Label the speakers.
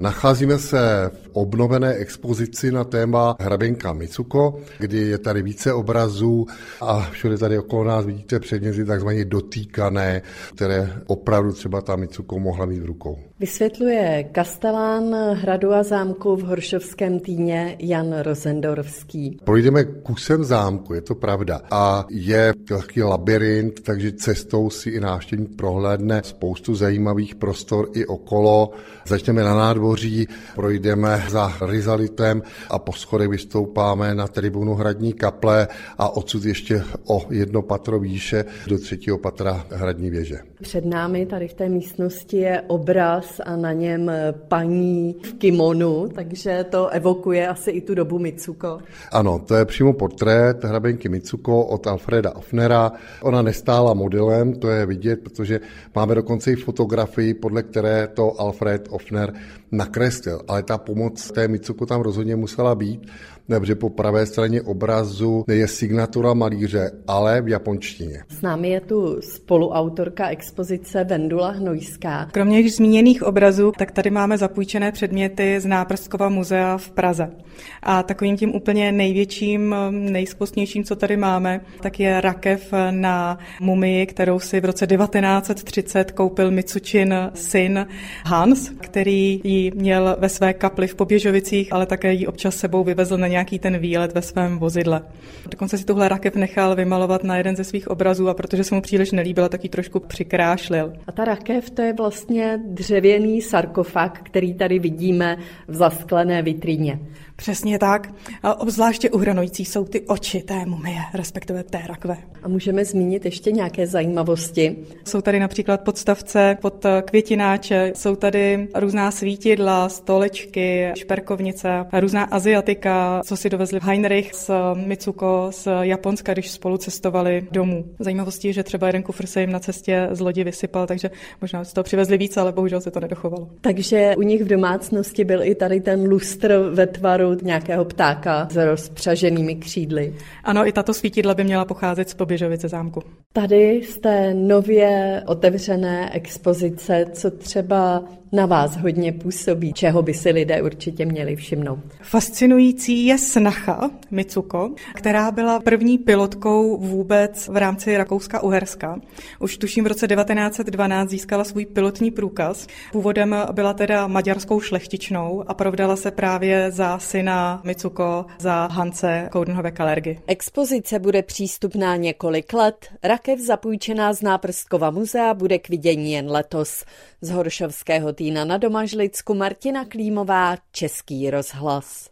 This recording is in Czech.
Speaker 1: Nacházíme se v obnovené expozici na téma hraběnka Mitsuko, kdy je tady více obrazů a všude tady okolo nás vidíte předměty takzvaně dotýkané, které opravdu třeba ta Mitsuko mohla mít v rukou.
Speaker 2: Vysvětluje kastelán hradu a zámku v Horšovském Týně Jan Rozendorfský.
Speaker 1: Projdeme kusem zámku, je to pravda. A je takový labyrint, takže cestou si i návštěvník prohlédne spoustu zajímavých prostor i okolo. Začneme na nádvoří, projdeme za rizalitem a po schodech vystoupáme na tribunu hradní kaple a odsud ještě o jedno patro výše do 3. patra hradní věže.
Speaker 2: Před námi tady v té místnosti je obraz a na něm paní v kimonu, takže to evokuje asi i tu dobu Mitsuko.
Speaker 1: Ano, to je přímo portrét hraběnky Mitsuko od Alfreda Offnera. Ona nestála modelem, to je vidět, protože máme dokonce i fotografii, podle které to Alfred Offner nakreslil. Ale ta pomoc té Mitsuko tam rozhodně musela být, protože po pravé straně obrazu je signatura malíře, ale v japonštině.
Speaker 2: S námi je tu spoluautorka expozice Vendula Hnojská.
Speaker 3: Kromě již zmíněných obrazů, tak tady máme zapůjčené předměty z Náprstkova muzea v Praze. A takovým tím úplně největším, nejskvostnějším, co tady máme, tak je rakev na mumii, kterou si v roce 1930 koupil Mitsučin syn Hans, který ji měl ve své kapli v Poběžovicích, ale také ji občas sebou vyvezl na nějaký ten výlet ve svém vozidle. Dokonce si tuhle rakev nechal vymalovat na jeden ze svých obrazů a protože se mu příliš nelíbila, tak ji trošku přikrášlil.
Speaker 2: A ta rakev, to je vlastně dřevěný sarkofag, který tady vidíme v zasklené vitríně.
Speaker 3: Přesně tak. A obzvláště uhranující jsou ty oči té mumie, respektive té rakve.
Speaker 2: A můžeme zmínit ještě nějaké zajímavosti?
Speaker 3: Jsou tady například podstavce pod květináče, jsou tady různá svítidla, stolečky, šperkovnice a různá aziatika, co si dovezli Heinrich s Mitsuko z Japonska, když spolu cestovali domů. Zajímavostí je, že třeba jeden kufr se jim na cestě z lodi vysypal, takže možná z toho přivezli víc, ale bohužel se to nedochovalo.
Speaker 2: Takže u nich v domácnosti byl i tady ten lustr ve tvaru nějakého ptáka s rozpřaženými křídly.
Speaker 3: Ano, i tato svítidla by měla pocházet z Poběžovice zámku.
Speaker 2: Tady z té nově otevřené expozice, co třeba na vás hodně působí, čeho by si lidé určitě měli všimnout.
Speaker 3: Fascinující je snacha Mitsuko, která byla první pilotkou vůbec v rámci Rakouska-Uherska. Už tuším v roce 1912 získala svůj pilotní průkaz. Původem byla teda maďarskou šlechtičnou a provdala se právě za syna Mitsuko, za Hance Coudenhove-Kalergy.
Speaker 2: Expozice bude přístupná několik let. Rakev zapůjčená z Náprstkova muzea bude k vidění jen letos. Z Horšovského Týna na Domažlicku Martina Klímová, Český rozhlas.